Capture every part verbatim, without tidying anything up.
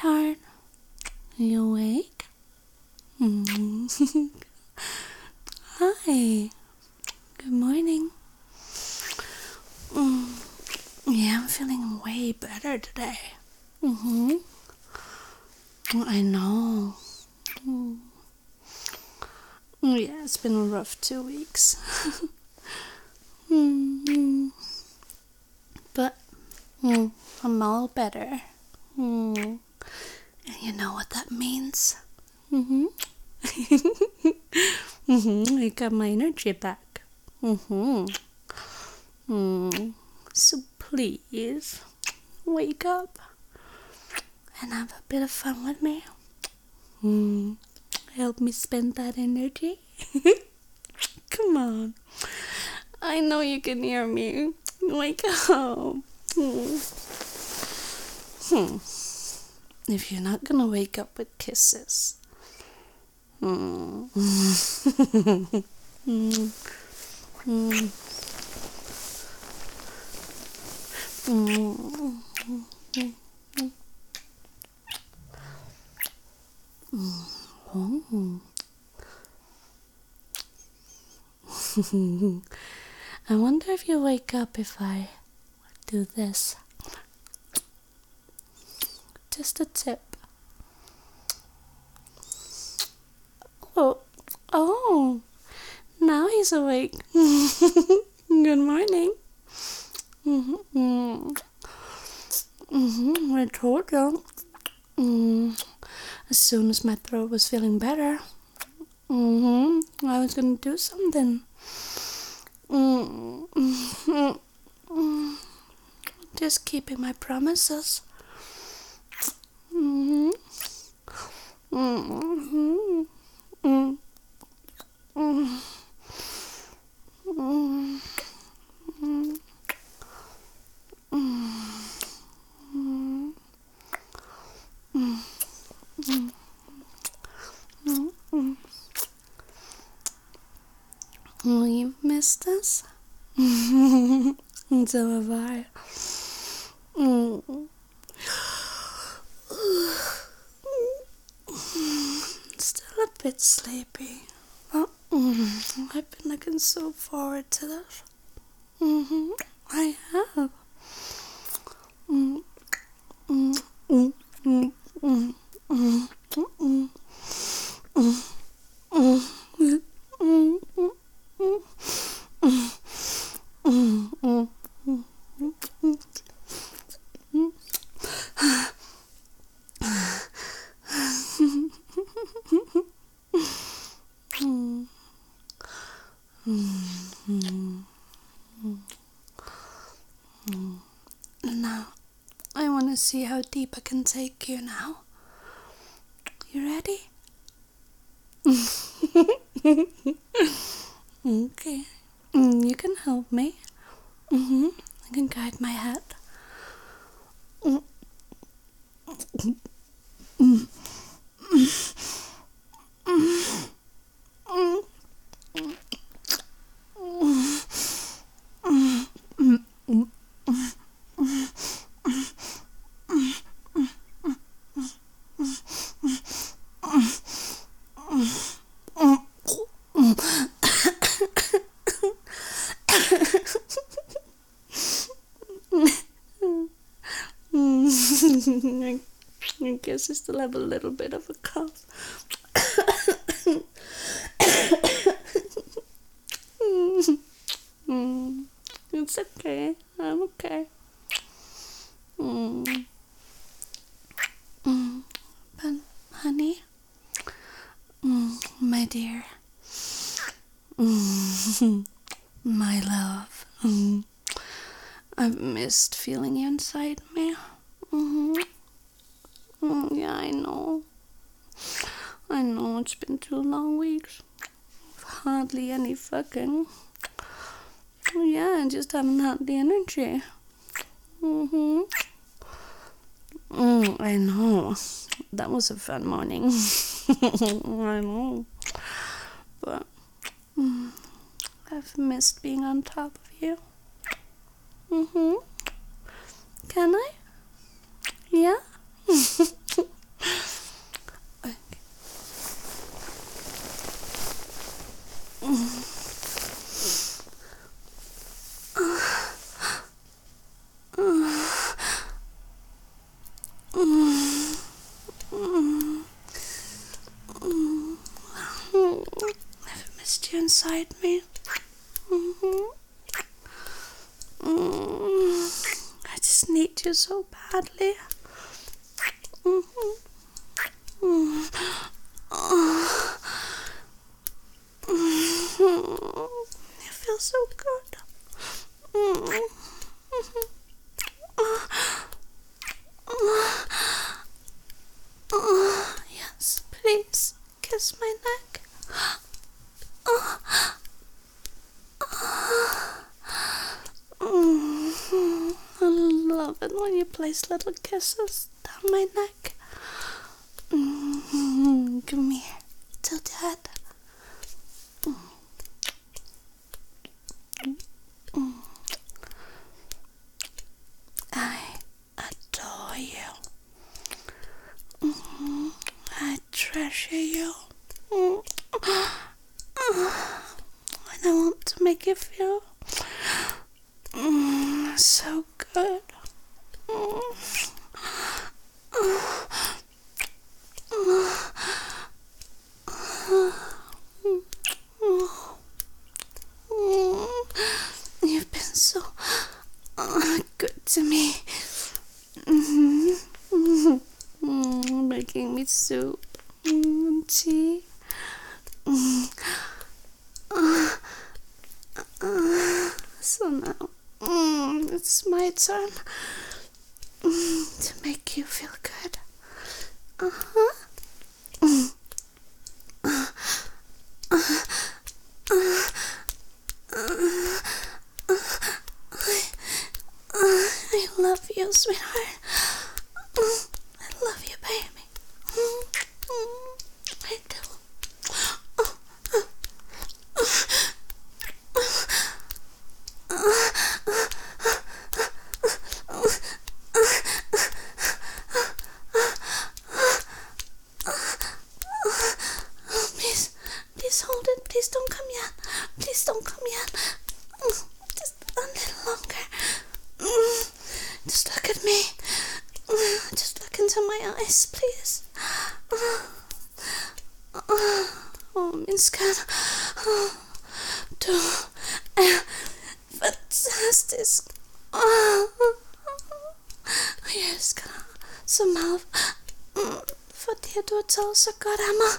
sweetheart. You awake? Mm. Hi. Good morning. Mm. Yeah, I'm feeling way better today. Mm-hmm. I know. Mm. Yeah, it's been a rough two weeks. mm-hmm. But mm, I'm all better. Mm. And you know what that means? Mm-hmm. mm-hmm. I got my energy back. Mm-hmm. Mm. So please, wake up and have a bit of fun with me. Mm. Help me spend that energy. Come on. I know you can hear me. Wake up. Hmm. Hmm. If you're not gonna wake up with kisses. Hmm. hmm. Hmm. Hmm. Hmm. I wonder if you wake up if I do this. Just a tip. Oh, oh, now he's awake. Good morning. Mm-hmm. Mm-hmm. I told you. Mm. As soon as my throat was feeling better, mm-hmm, I was gonna do something. Mm-hmm. Mm. Just keeping my promises. Mm-hmm. Mm-hmm. Mm. Mm. Mm. Mm. Mm. Mm. Mm. Mm. Oh, you've missed us? So have I. Mm. Still a bit sleepy. But mm, I've been looking so forward to this. Mm-hmm. I have. Mm. Mm. Mm. Mm. Mm. Mm. Mm. Mm. Mm. Mm. Mm. Mm. Now, I want to see how deep I can take you now. You ready? Okay. Mm, you can help me. Mm-hmm. I can guide my head. Mm. Mm. I I guess I still have a little bit of a cough. mm, it's okay. I'm okay. Mm. Mm. But, honey, mm, my dear, mm, my love, mm, I've missed feeling you inside me. Mm-hmm. Mm, yeah, I know. I know it's been two long weeks. Hardly any fucking. Yeah, I just haven't had the energy. Mm-hmm. Mm, I know. That was a fun morning. I know. But mm, I've missed being on top of you. Mm-hmm. Can I? Yeah? inside me. Mm-hmm. Mm. I just need you so badly. Mm-hmm. Mm. Oh. Mm-hmm. You feel so good. Mm-hmm. Oh. Oh. Yes, please kiss my neck. Oh. Mm-hmm. I love it when you place little kisses down my neck. Mm-hmm. Come here, tilt your head. Mm-hmm. I adore you. Mm-hmm. I treasure you. Mm-hmm. And I want to make you feel mm, so good. Mm. You've been so uh, good to me. Mm-hmm. Mm-hmm. Making me soup and tea. Mm. Uh, uh, so now mm, it's my turn mm, to make you feel good. Uh-huh. Mm. Uh, uh, uh, uh, uh, I, uh, I love you, sweetheart. Uh, I love you, baby. Mm, mm, I do. Uh, uh, uh, Please, please hold it. Please don't come yet. Please don't come yet. Just a little longer. Just look at me. Just look into my eyes, please. Oh, min skatt. Du er fantastisk. Og jeg elsker dig så meget, fordi du har taget så godt af mig.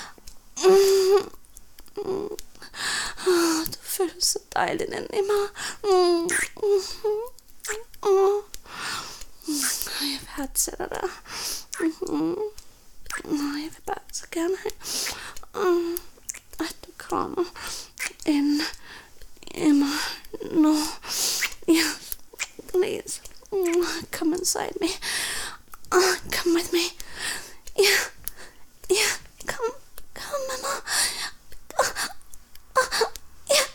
Du føles så dejligt inde i mig. Jeg værdsætter dig. Jeg vil bare så gerne have, at du kommer ind i mig nu. Yes, please. Come inside me. Come with me. Yeah, yeah. Come, come, mama. Yeah.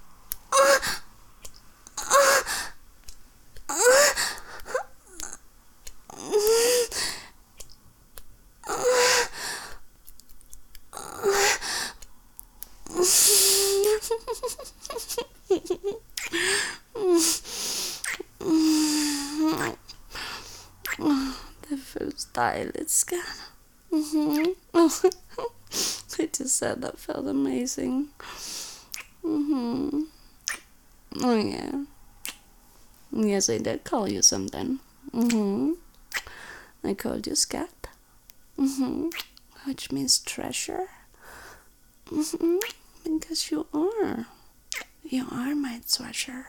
Det føles dejligt, skat. Mm-hmm. I just said that felt amazing. Mm-hmm. Oh yeah. Yes, I did call you something. Mm-hmm. I called you scat. Mm-hmm. Which means treasure. Mm-hmm. Because you are. You are my treasure.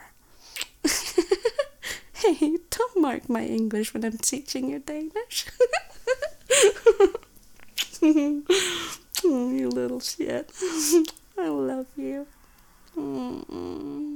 Hey, don't mark my English when I'm teaching you Danish. Oh, you little shit. I love you. Mm-mm.